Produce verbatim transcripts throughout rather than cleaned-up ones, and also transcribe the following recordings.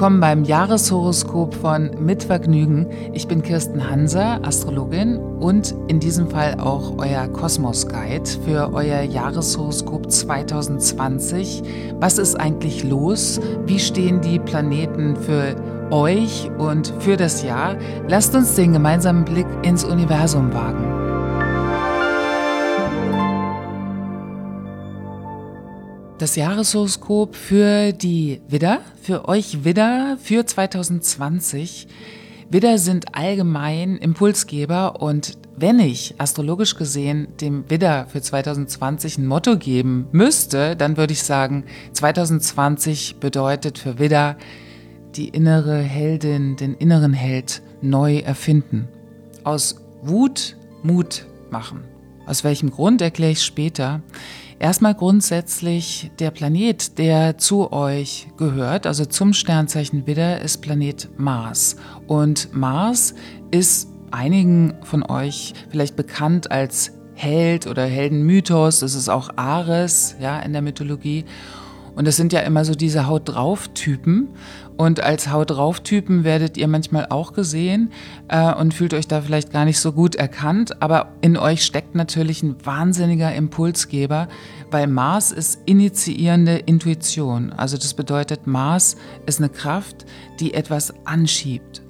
willkommen beim Jahreshoroskop von Mit Vergnügen. Ich bin Kirsten Hanser, Astrologin und in diesem Fall auch euer Kosmos-Guide für euer Jahreshoroskop zwanzig zwanzig. Was ist eigentlich los? Wie stehen die Planeten für euch und für das Jahr? Lasst uns den gemeinsamen Blick ins Universum wagen. Das Jahreshoroskop für die Widder, für euch Widder für zwanzig zwanzig. Widder sind allgemein Impulsgeber und wenn ich astrologisch gesehen dem Widder für zwanzig zwanzig ein Motto geben müsste, dann würde ich sagen, zwanzig zwanzig bedeutet für Widder die innere Heldin, den inneren Held neu erfinden. Aus Wut Mut machen. Aus welchem Grund erkläre ich später. Erstmal grundsätzlich der Planet, der zu euch gehört, also zum Sternzeichen Widder, ist Planet Mars. Und Mars ist einigen von euch vielleicht bekannt als Held oder Heldenmythos. Das ist auch Ares, ja, in der Mythologie. Und das sind ja immer so diese Haut-drauf-Typen. Und als Haut-drauf-Typen werdet ihr manchmal auch gesehen äh, und fühlt euch da vielleicht gar nicht so gut erkannt. Aber in euch steckt natürlich ein wahnsinniger Impulsgeber, weil Mars ist initiierende Intuition. Also das bedeutet, Mars ist eine Kraft, die etwas anschiebt.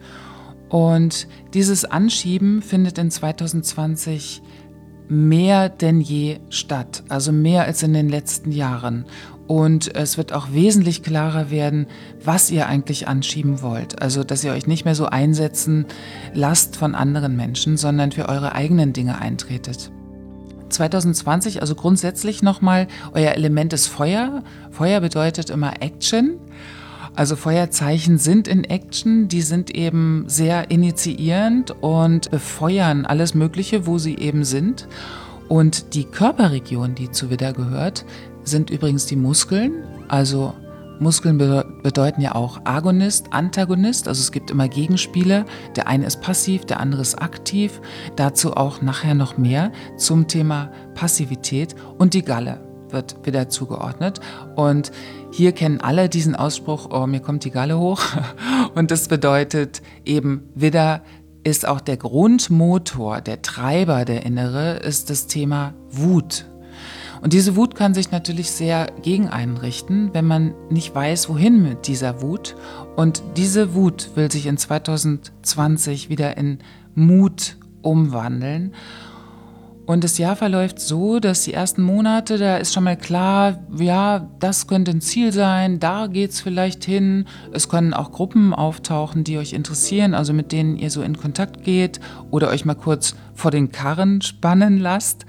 Und dieses Anschieben findet in zwanzig zwanzig mehr denn je statt, also mehr als in den letzten Jahren. Und es wird auch wesentlich klarer werden, was ihr eigentlich anschieben wollt. Also, dass ihr euch nicht mehr so einsetzen lasst von anderen Menschen, sondern für eure eigenen Dinge eintretet. zwanzig zwanzig, also grundsätzlich nochmal, euer Element ist Feuer. Feuer bedeutet immer Action. Also Feuerzeichen sind in Action, die sind eben sehr initiierend und befeuern alles Mögliche, wo sie eben sind. Und die Körperregion, die zu Widder gehört, sind übrigens die Muskeln. Also Muskeln bedeuten ja auch Agonist, Antagonist, also es gibt immer Gegenspiele. Der eine ist passiv, der andere ist aktiv. Dazu auch nachher noch mehr zum Thema Passivität. Und die Galle wird Widder zugeordnet. Und hier kennen alle diesen Ausspruch, oh, mir kommt die Galle hoch. Und das bedeutet eben, Widder ist auch der Grundmotor, der Treiber, der Innere, ist das Thema Wut. Und diese Wut kann sich natürlich sehr gegen einen richten, wenn man nicht weiß, wohin mit dieser Wut. Und diese Wut will sich in zwanzig zwanzig wieder in Mut umwandeln. Und das Jahr verläuft so, dass die ersten Monate, da ist schon mal klar, ja, das könnte ein Ziel sein, da geht's vielleicht hin. Es können auch Gruppen auftauchen, die euch interessieren, also mit denen ihr so in Kontakt geht oder euch mal kurz vor den Karren spannen lasst.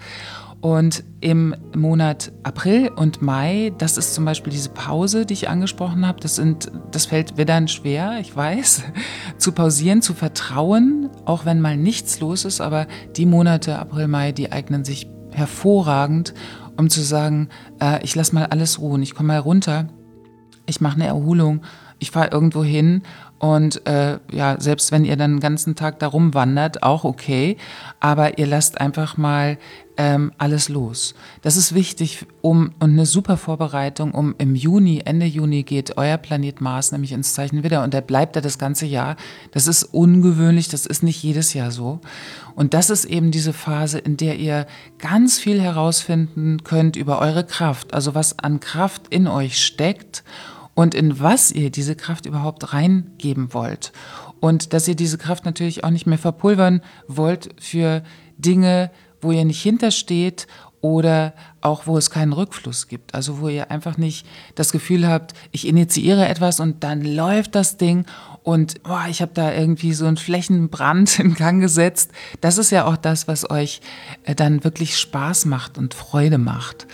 Und im Monat April und Mai, das ist zum Beispiel diese Pause, die ich angesprochen habe, das, sind, das fällt Widdern schwer, ich weiß, zu pausieren, zu vertrauen, auch wenn mal nichts los ist, aber die Monate April, Mai, die eignen sich hervorragend, um zu sagen, äh, ich lasse mal alles ruhen, ich komme mal runter, ich mache eine Erholung, ich fahre irgendwo hin. Und äh, ja, selbst wenn ihr dann den ganzen Tag da rumwandert, auch okay, aber ihr lasst einfach mal ähm, alles los. Das ist wichtig um und eine super Vorbereitung, um im Juni, Ende Juni geht euer Planet Mars nämlich ins Zeichen Widder und der bleibt da das ganze Jahr. Das ist ungewöhnlich, das ist nicht jedes Jahr so. Und das ist eben diese Phase, in der ihr ganz viel herausfinden könnt über eure Kraft, also was an Kraft in euch steckt. Und in was ihr diese Kraft überhaupt reingeben wollt. Und dass ihr diese Kraft natürlich auch nicht mehr verpulvern wollt für Dinge, wo ihr nicht hintersteht oder auch wo es keinen Rückfluss gibt. Also wo ihr einfach nicht das Gefühl habt, ich initiiere etwas und dann läuft das Ding und oh, ich habe da irgendwie so einen Flächenbrand in Gang gesetzt. Das ist ja auch das, was euch dann wirklich Spaß macht und Freude macht.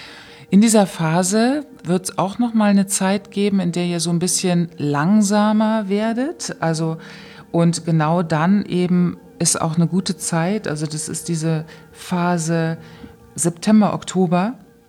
In dieser Phase wird es auch noch mal eine Zeit geben, in der ihr so ein bisschen langsamer werdet. Also und genau dann eben ist auch eine gute Zeit. Also das ist diese Phase September, Oktober,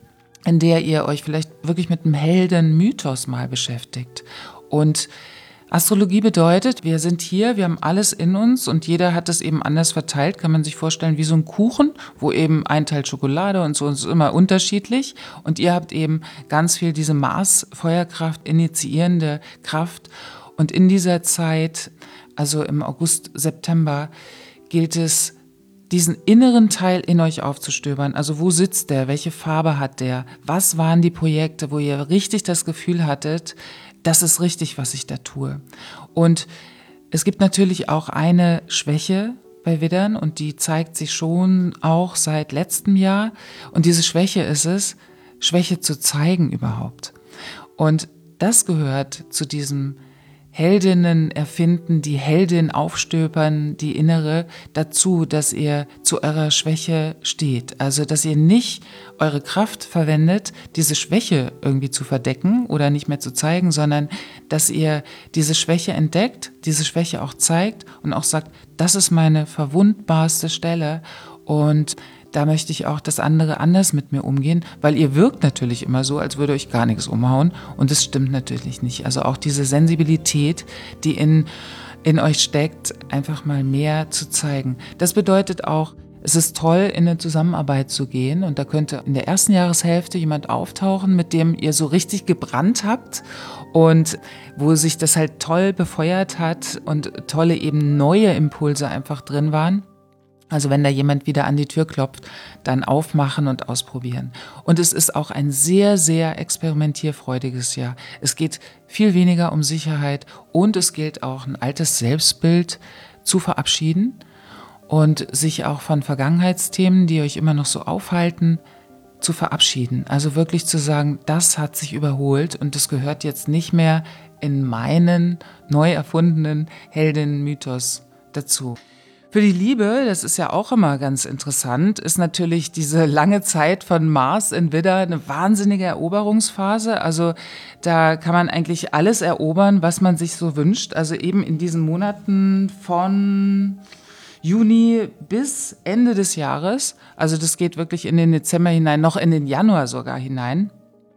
in der ihr euch vielleicht wirklich mit einem Heldenmythos mal beschäftigt. Und Astrologie bedeutet, wir sind hier, wir haben alles in uns und jeder hat es eben anders verteilt, kann man sich vorstellen, wie so ein Kuchen, wo eben ein Teil Schokolade und so ist immer unterschiedlich und ihr habt eben ganz viel diese Mars-Feuerkraft, initiierende Kraft Und in dieser Zeit, also im August, September, gilt es, diesen inneren Teil in euch aufzustöbern. Also wo sitzt der? Welche Farbe hat der? Was waren die Projekte, wo ihr richtig das Gefühl hattet, das ist richtig, was ich da tue? Und es gibt natürlich auch eine Schwäche bei Widdern und die zeigt sich schon auch seit letztem Jahr. Und diese Schwäche ist es, Schwäche zu zeigen überhaupt. Und das gehört zu diesem Heldinnen erfinden, die Heldin aufstöbern, die innere, dazu, dass ihr zu eurer Schwäche steht. Also, dass ihr nicht eure Kraft verwendet, diese Schwäche irgendwie zu verdecken oder nicht mehr zu zeigen, sondern dass ihr diese Schwäche entdeckt, diese Schwäche auch zeigt und auch sagt, das ist meine verwundbarste Stelle und da möchte ich auch, dass andere anders mit mir umgehen, weil ihr wirkt natürlich immer so, als würde euch gar nichts umhauen und das stimmt natürlich nicht. Also auch diese Sensibilität, die in, in euch steckt, einfach mal mehr zu zeigen. Das bedeutet auch, es ist toll, in eine Zusammenarbeit zu gehen und da könnte in der ersten Jahreshälfte jemand auftauchen, mit dem ihr so richtig gebrannt habt und wo sich das halt toll befeuert hat und tolle eben neue Impulse einfach drin waren. Also wenn da jemand wieder an die Tür klopft, dann aufmachen und ausprobieren. Und es ist auch ein sehr, sehr experimentierfreudiges Jahr. Es geht viel weniger um Sicherheit und es gilt auch, ein altes Selbstbild zu verabschieden und sich auch von Vergangenheitsthemen, die euch immer noch so aufhalten, zu verabschieden. Also wirklich zu sagen, das hat sich überholt und das gehört jetzt nicht mehr in meinen neu erfundenen Heldinnen-Mythos dazu. Für die Liebe, das ist ja auch immer ganz interessant, ist natürlich diese lange Zeit von Mars in Widder eine wahnsinnige Eroberungsphase. Also da kann man eigentlich alles erobern, was man sich so wünscht. Also eben in diesen Monaten von Juni bis Ende des Jahres. Also das geht wirklich in den Dezember hinein, noch in den Januar sogar hinein.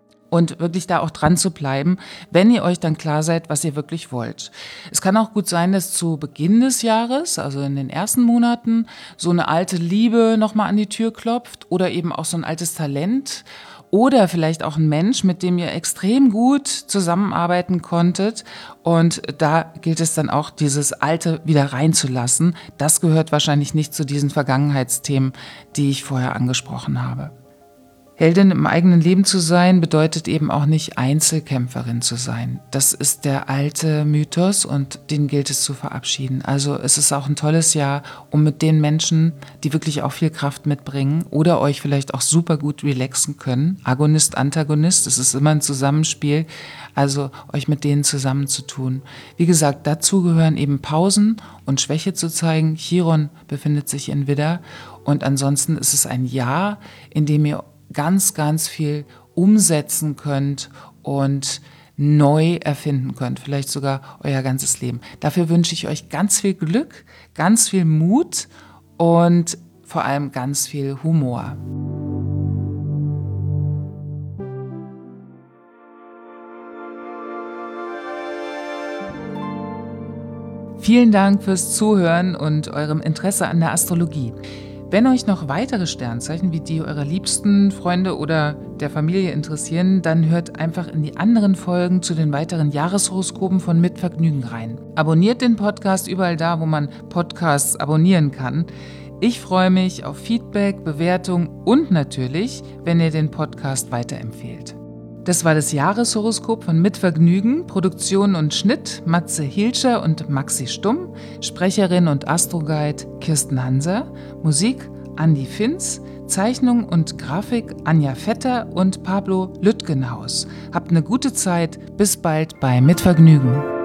Und wirklich da auch dran zu bleiben, wenn ihr euch dann klar seid, was ihr wirklich wollt. Es kann auch gut sein, dass zu Beginn des Jahres, also in den ersten Monaten, so eine alte Liebe nochmal an die Tür klopft oder eben auch so ein altes Talent oder vielleicht auch ein Mensch, mit dem ihr extrem gut zusammenarbeiten konntet. Und da gilt es dann auch, dieses Alte wieder reinzulassen. Das gehört wahrscheinlich nicht zu diesen Vergangenheitsthemen, die ich vorher angesprochen habe. Heldin im eigenen Leben zu sein, bedeutet eben auch nicht Einzelkämpferin zu sein. Das ist der alte Mythos und den gilt es zu verabschieden. Also es ist auch ein tolles Jahr, um mit den Menschen, die wirklich auch viel Kraft mitbringen oder euch vielleicht auch super gut relaxen können, Agonist, Antagonist, es ist immer ein Zusammenspiel, also euch mit denen zusammenzutun. Wie gesagt, dazu gehören eben Pausen und Schwäche zu zeigen. Chiron befindet sich in Widder und ansonsten ist es ein Jahr, in dem ihr ganz, ganz viel umsetzen könnt und neu erfinden könnt, vielleicht sogar euer ganzes Leben. Dafür wünsche ich euch ganz viel Glück, ganz viel Mut und vor allem ganz viel Humor. Vielen Dank fürs Zuhören und eurem Interesse an der Astrologie. Wenn euch noch weitere Sternzeichen wie die eurer liebsten Freunde oder der Familie interessieren, dann hört einfach in die anderen Folgen zu den weiteren Jahreshoroskopen von Mit Vergnügen rein. Abonniert den Podcast überall da, wo man Podcasts abonnieren kann. Ich freue mich auf Feedback, Bewertung und natürlich, wenn ihr den Podcast weiterempfehlt. Das war das Jahreshoroskop von Mit Vergnügen, Produktion und Schnitt Matze Hilscher und Maxi Stumm, Sprecherin und Astroguide Kirsten Hanser, Musik Andi Finz, Zeichnung und Grafik Anja Vetter und Pablo Lüttgenhaus. Habt eine gute Zeit, bis bald bei Mit Vergnügen.